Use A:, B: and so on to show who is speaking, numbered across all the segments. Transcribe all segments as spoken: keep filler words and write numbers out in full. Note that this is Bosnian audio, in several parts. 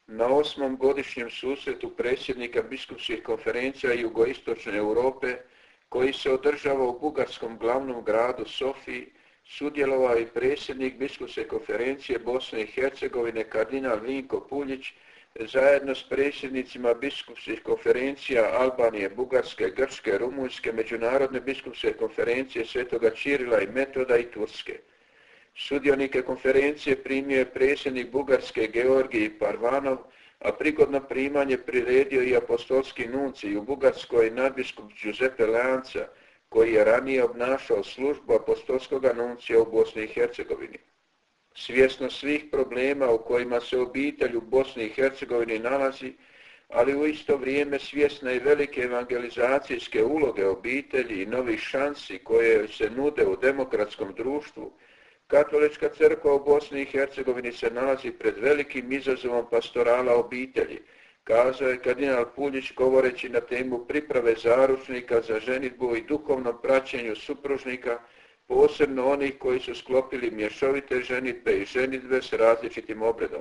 A: Na osmom godišnjem susretu predsjednika biskupskih konferencija jugoistočne Europe, koji se održava u bugarskom glavnom gradu Sofiji, sudjelovao i predsjednik biskupske konferencije Bosne i Hercegovine kardinal Vinko Puljić, zajedno s predsjednicima biskupskih konferencija Albanije, Bugarske, Grčke, Rumunjske, Međunarodne biskupske konferencije Svetoga Čirila i Metoda i Turske. Sudionike konferencije primio je predsjednik Bugarske Georgij Parvanov, a prigodno primanje priredio i apostolski nuncij u Bugarskoj nadbiskup Giuseppe Leanca, koji je ranije obnašao službu apostolskog nuncija u Bosni i Hercegovini. Svjesno svih problema u kojima se obitelj u Bosni i Hercegovini nalazi, ali u isto vrijeme svjesna i velike evangelizacijske uloge obitelji i novih šansi koje se nude u demokratskom društvu, Katolička crkva u Bosni i Hercegovini se nalazi pred velikim izazovom pastorala obitelji, kazao je kardinal Puljić govoreći na temu priprave zaručnika za ženidbu i duhovnom praćenju supružnika, posebno onih koji su sklopili mješovite ženidbe i ženidbe s različitim obredom.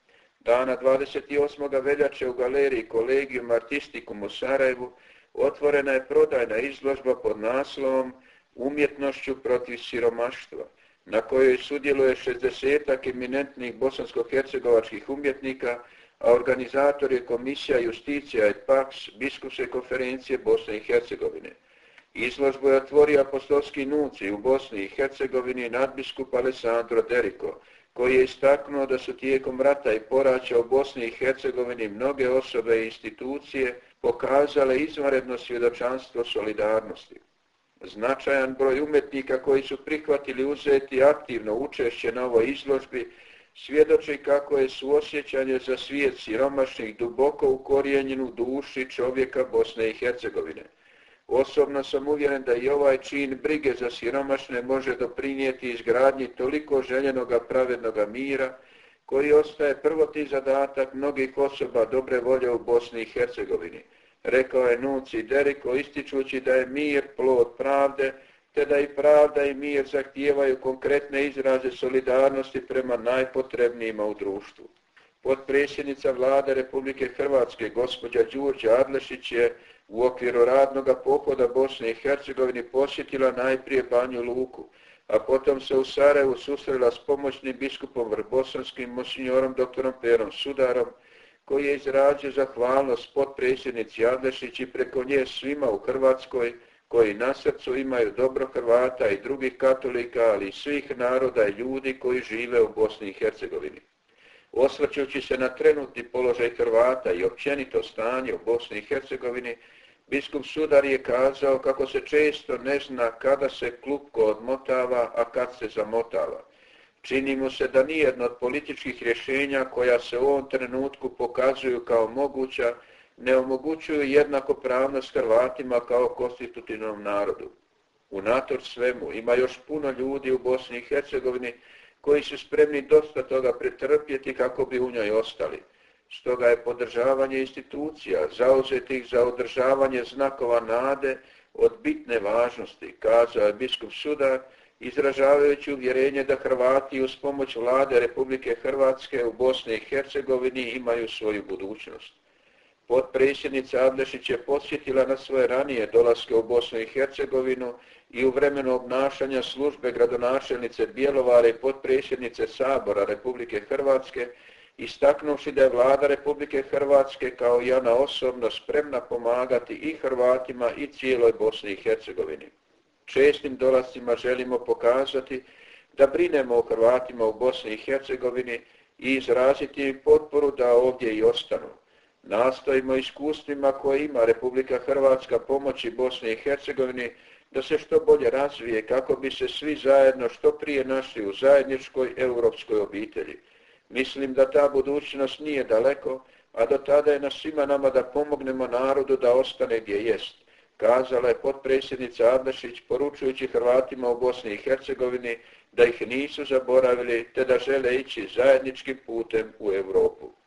A: Dana dvadeset osmog veljače u galeriji Collegium Artisticum u Sarajevu otvorena je prodajna izložba pod naslovom Umjetnošću protiv siromaštva, na kojoj sudjeluje šezdesetak eminentnih bosansko-hercegovačkih umjetnika, a organizator je komisija Justicija et Pax biskupske konferencije Bosne i Hercegovine. Izložbu je otvorio apostolski nuncij u Bosni i Hercegovini nadbiskup Alessandro Derico, koji je istaknuo da su tijekom rata i poraća u Bosni i Hercegovini mnoge osobe i institucije pokazale izvanredno svjedočanstvo solidarnosti. Značajan broj umjetnika koji su prihvatili uzeti aktivno učešće na ovoj izložbi svjedoči kako je suosjećanje za svijet siromašnih duboko ukorijenjen u duši čovjeka Bosne i Hercegovine. Osobno sam uvjeren da i ovaj čin brige za siromašne može doprinijeti izgradnji toliko željenoga pravednoga mira, koji ostaje prvotni zadatak mnogih osoba dobre volje u Bosni i Hercegovini, rekao je nuncij Derico ističući da je mir plod pravde, te da i pravda i mir zahtijevaju konkretne izraze solidarnosti prema najpotrebnijima u društvu. Potpredsjednica Vlade Republike Hrvatske, gospođa Đurđa Adlešić, je u okviru radnoga pohoda Bosne i Hercegovine posjetila najprije Banju Luku, a potom se u Sarajevu susrela s pomoćnim biskupom vrbosanskim monsignorom doktorom Perom Sudarom, koji je izrazio zahvalnost potpredsjednici Adlešić i preko nje svima u Hrvatskoj koji na srcu imaju dobro Hrvata i drugih katolika, ali i svih naroda i ljudi koji žive u Bosni i Hercegovini. Osvrćući se na trenutni položaj Hrvata i općenito stanje u Bosni i Hercegovini, biskup Sudar je kazao kako se često ne zna kada se klupko odmotava, a kad se zamotava. Čini mu se da nijedno od političkih rješenja koja se u ovom trenutku pokazuju kao moguća ne omogućuju jednakopravnost Hrvatima kao konstitutivnom narodu. Unatoč svemu ima još puno ljudi u Bosni i Hercegovini koji su spremni dosta toga pretrpjeti kako bi u njoj ostali. Stoga je podržavanje institucija zauzetih za održavanje znakova nade od bitne važnosti, kazao je biskup Sudar, izražavajući uvjerenje da Hrvati uz pomoć Vlade Republike Hrvatske u Bosni i Hercegovini imaju svoju budućnost. Potpredsjednica Adlešić je podsjetila na svoje ranije dolaske u Bosnu i Hercegovinu i u vremenu obnašanja službe gradonačelnice Bjelovara i potpredsjednice Sabora Republike Hrvatske, istaknuvši da je Vlada Republike Hrvatske kao i ona osobno spremna pomagati i Hrvatima i cijeloj Bosni i Hercegovini. Čestim dolascima želimo pokazati da brinemo o Hrvatima u Bosni i Hercegovini i izraziti im potporu da ovdje i ostanu. Nastojimo iskustvima koje ima Republika Hrvatska pomoći Bosni i Hercegovini da se što bolje razvije kako bi se svi zajedno što prije našli u zajedničkoj europskoj obitelji. Mislim da ta budućnost nije daleko, a do tada je na svima nama da pomognemo narodu da ostane gdje jest, kazala je potpredsjednica Adlešić poručujući Hrvatima u Bosni i Hercegovini da ih nisu zaboravili te da žele ići zajedničkim putem u Europu.